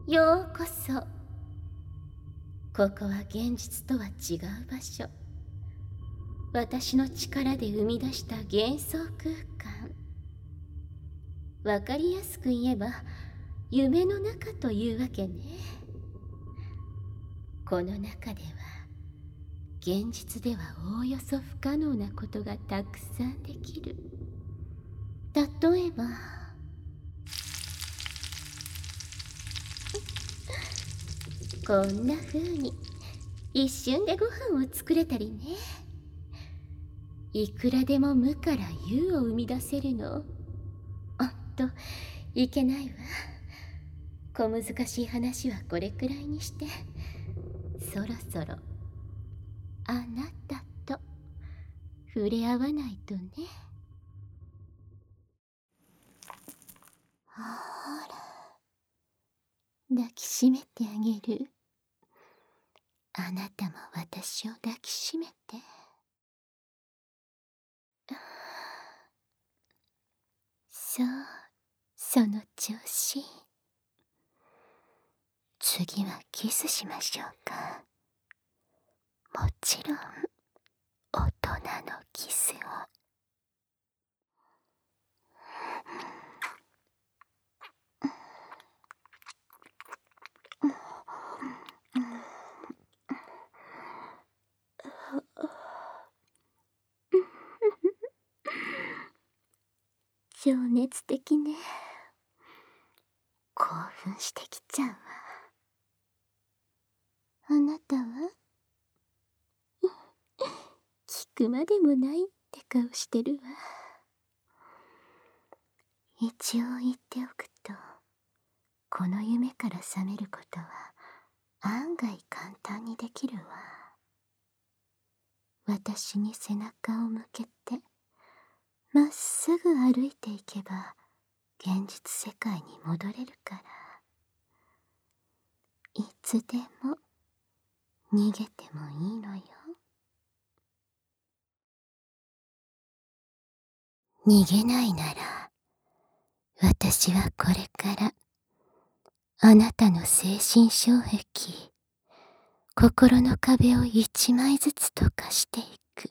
ようこそ。ここは現実とは違う場所。私の力で生み出した幻想空間。わかりやすく言えば夢の中というわけね。この中では現実ではおおよそ不可能なことがたくさんできる。例えばこんな風に一瞬でご飯を作れたりね。いくらでも無から有を生み出せるの。いけないわ。小難しい話はこれくらいにして、そろそろあなたと触れ合わないとね。ほら、抱きしめてあげる。あなたも私を抱きしめて。そう、その調子。次はキスしましょうか。もちろん大人のキスを。情熱的ね。興奮してきちゃうわ。あなたは聞くまでもないって顔してるわ。一応言っておくと、この夢から覚めることは案外簡単にできるわ。私に背中を向けてまっすぐ歩いていけば現実世界に戻れるから、いつでも逃げてもいいのよ。逃げないなら、私はこれからあなたの精神障壁、心の壁を一枚ずつ溶かしていく。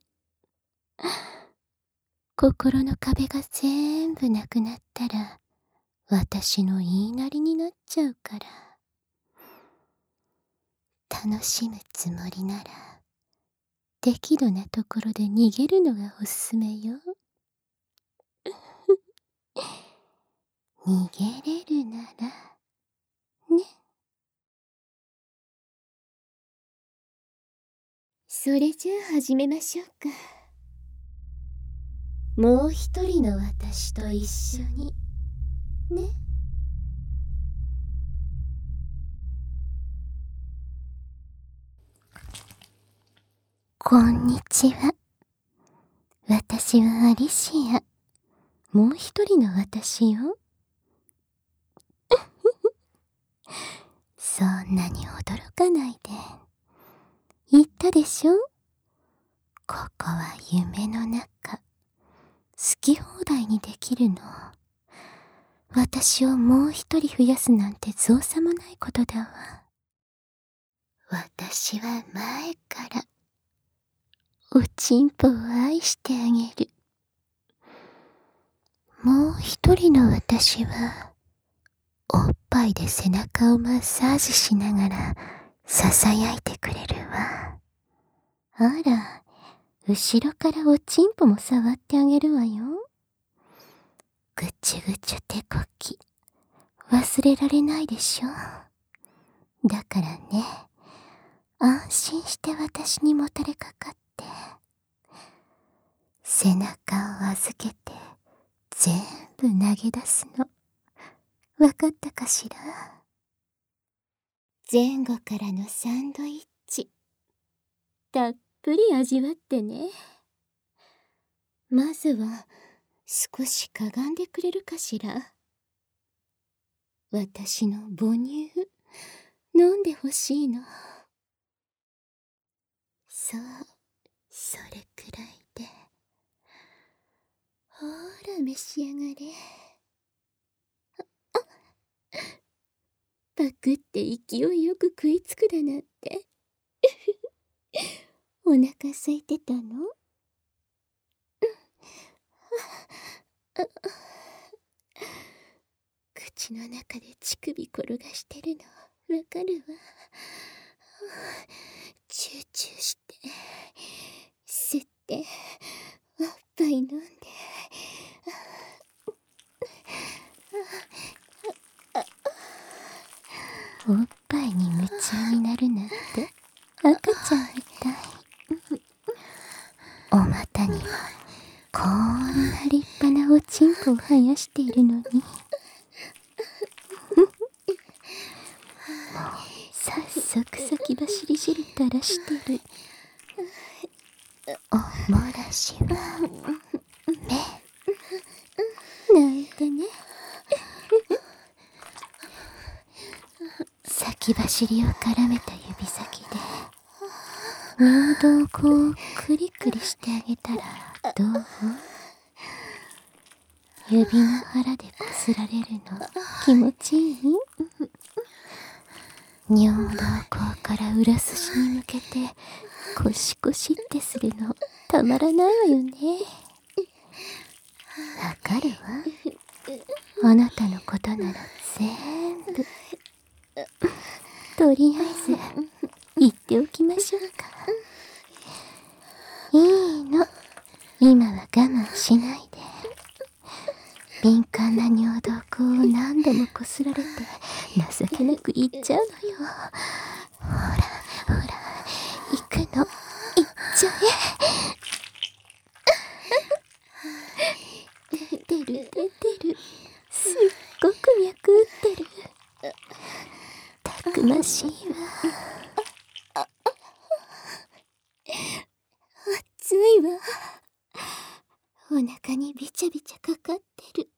心の壁が全部なくなったら、私の言いなりになっちゃうから。楽しむつもりなら、適度なところで逃げるのがおすすめよ。逃げれるなら、ね。それじゃあ始めましょうか。もう一人の私と一緒に、ね。こんにちは。私はアリシア。もう一人の私よ。そんなに驚かないで。言ったでしょ？ここは夢の中。好き放題にできるの。私をもう一人増やすなんて造作もないことだわ。私は前からおちんぽを愛してあげる。もう一人の私はおっぱいで背中をマッサージしながらささやいてくれるわ。あら、後ろからおちんぽも触ってあげるわよ。ぐちゅぐちゅ手こき忘れられないでしょ。だからね、安心して私にもたれかかって、背中を預けて全部投げ出すの。わかったかしら？前後からのサンドイッチ、たっぷり味わってね。まずは少しかがんでくれるかしら？私の母乳飲んでほしいの。そう、それくらいで。ほら召し上がれ。バグって勢いよく食いつくだなんて。お腹空いてたの？口の中で乳首転がしてるのわかるわ。チューチューして吸っておっぱい飲んで、おっぱいに夢中になるなんて赤ちゃんみたい。お股にはこんな立派なおちんこを生やしているのに、早速先走り汁垂らしてる。おもらしは目なんてね。先走りを絡めた指先で尿道をこうクリクリしてあげたらどう？指の腹でこすられるの気持ちいい？尿道口から裏筋に向けてコシコシってするのたまらないわよね。わかるわ。あなたのことなら全部。とりあえず言っておきましょうか。いいの、今は我慢しないで。敏感な尿道口を何度もこすられて情けなく言っちゃうのよ。ほらほら、行くの、行っちゃえ。出てる出てる、すっごく脈打ってる。たくましいわ。熱いわ。お腹にびちゃびちゃかかってる。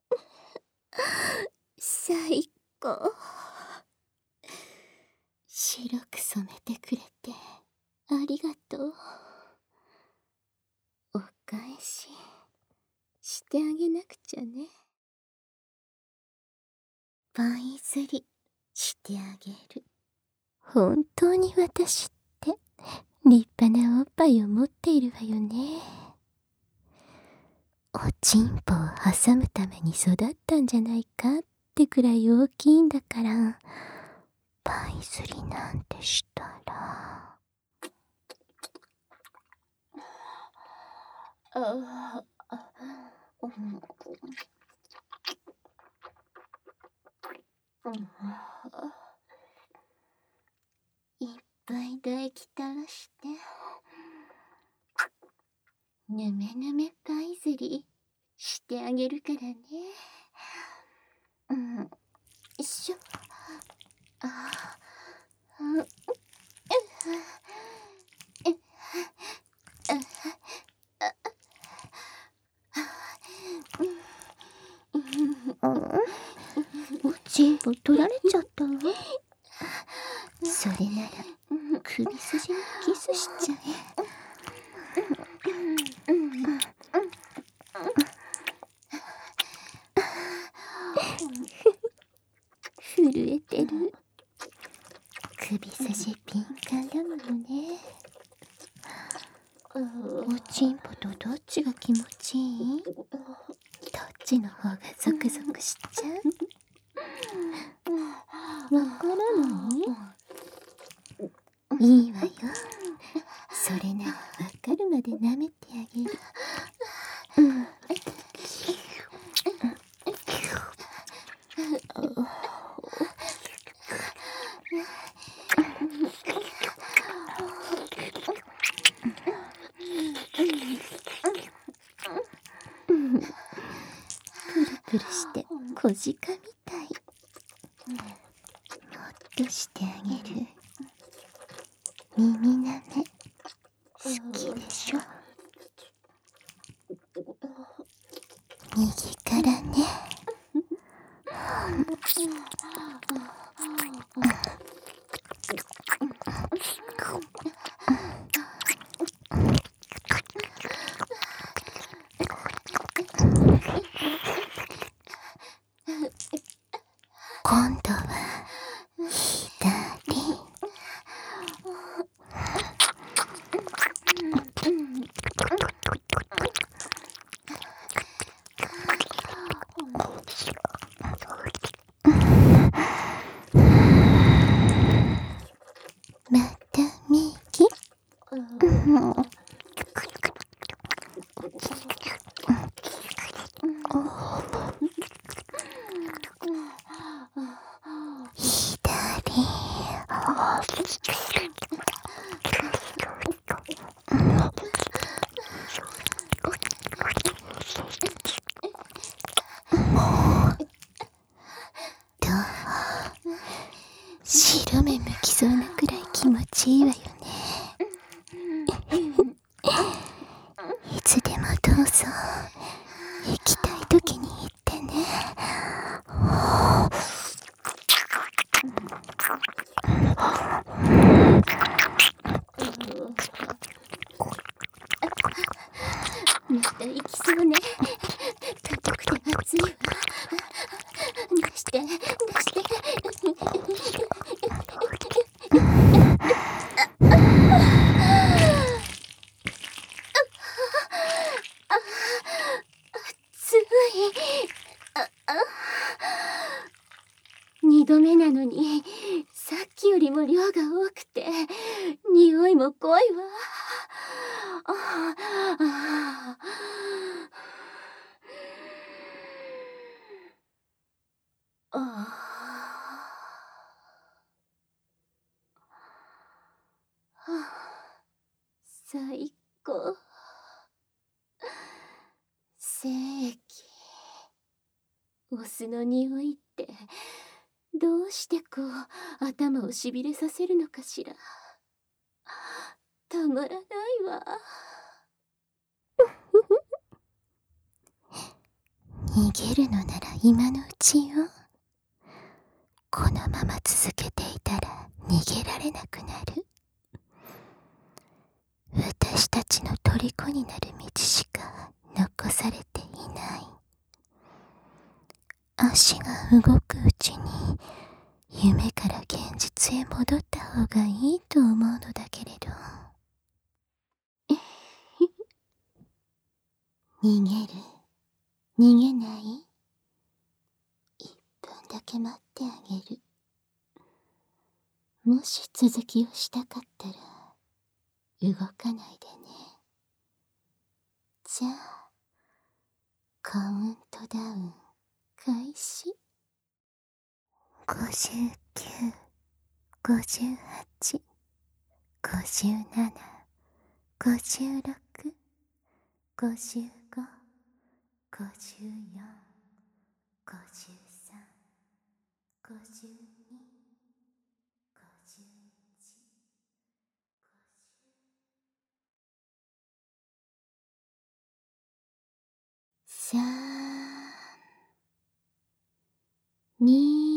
最高。白く染めてくれてありがとう。お返ししてあげなくちゃね。パイ釣りしてあげる。本当に私って立派なおっぱいを持っているわよね。おちんぽを挟むために育ったんじゃないかってくらい大きいんだから、パイ釣りなんてしたら。いっぱい唾液垂らしてぬめぬめパイ釣りしてあげるからね。よいしょ。おちんぽ取られちゃったわ。それなら首筋にキスしちゃえ。震えてる。首筋ピンカンだものね。おちんぽとどっちが気持ちいい？どっちの方がゾクゾクしちゃう？わからない？いいわよ。それならわかるまで舐めてあげる。プルプルして小鹿みたい。もっとしてあげる。耳舐め好きでしょ？右からね。今度は行きたい時に行ってね。また行きそうね。高くて暑いわ。出して出して。暑い。二度目なのにさっきよりも量が多くて匂いも濃いわ。最高。精液。お酢の匂いってどうしてこう頭をしびれさせるのかしら。たまらないわ。逃げるのなら今のうちよ。このまま続けていたら逃げられなくなる。私たちの虜になる道しか残されていない。足が動くうちに夢から現実へ戻った方がいいと思うのだけれど。逃げる？逃げない？1分だけ待ってあげる。もし続きをしたかったら動かないでね。じゃあカウントダウン開始。59、58、57、56、55、54、53、52、51。3、2、